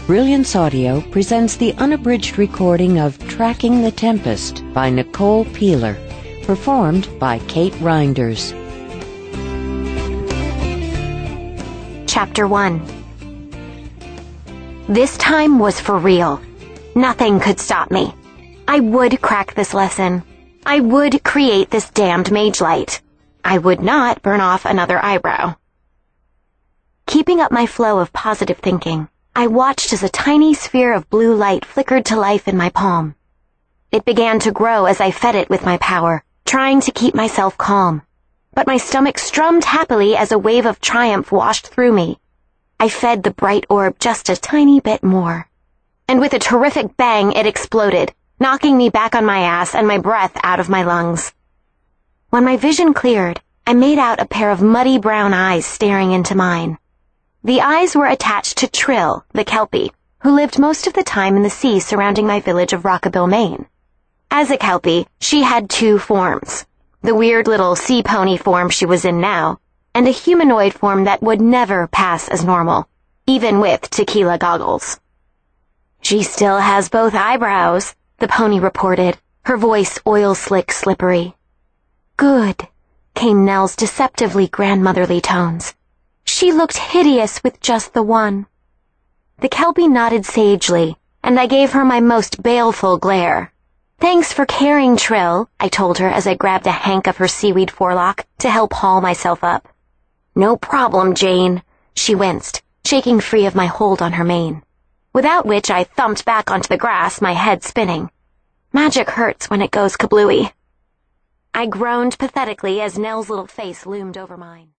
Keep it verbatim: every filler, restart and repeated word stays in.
Brilliance Audio presents the unabridged recording of Tracking the Tempest by Nicole Peeler, performed by Kate Reinders. Chapter one. This time was for real. Nothing could stop me. I would crack this lesson. I would create this damned mage light. I would not burn off another eyebrow. Keeping up my flow of positive thinking, I watched as a tiny sphere of blue light flickered to life in my palm. It began to grow as I fed it with my power, trying to keep myself calm. But my stomach strummed happily as a wave of triumph washed through me. I fed the bright orb just a tiny bit more. And with a terrific bang, it exploded, knocking me back on my ass and my breath out of my lungs. When my vision cleared, I made out a pair of muddy brown eyes staring into mine. The eyes were attached to Trill, the Kelpie, who lived most of the time in the sea surrounding my village of Rockabill, Maine. As a Kelpie, she had two forms, the weird little sea pony form she was in now, and a humanoid form that would never pass as normal, even with tequila goggles. "She still has both eyebrows," the pony reported, her voice oil-slick slippery. "Good," came Nell's deceptively grandmotherly tones. "She looked hideous with just the one." The Kelpie nodded sagely, and I gave her my most baleful glare. "Thanks for caring, Trill," I told her as I grabbed a hank of her seaweed forelock to help haul myself up. "No problem, Jane," she winced, shaking free of my hold on her mane. Without which I thumped back onto the grass, my head spinning. Magic hurts when it goes kablooey. I groaned pathetically as Nell's little face loomed over mine.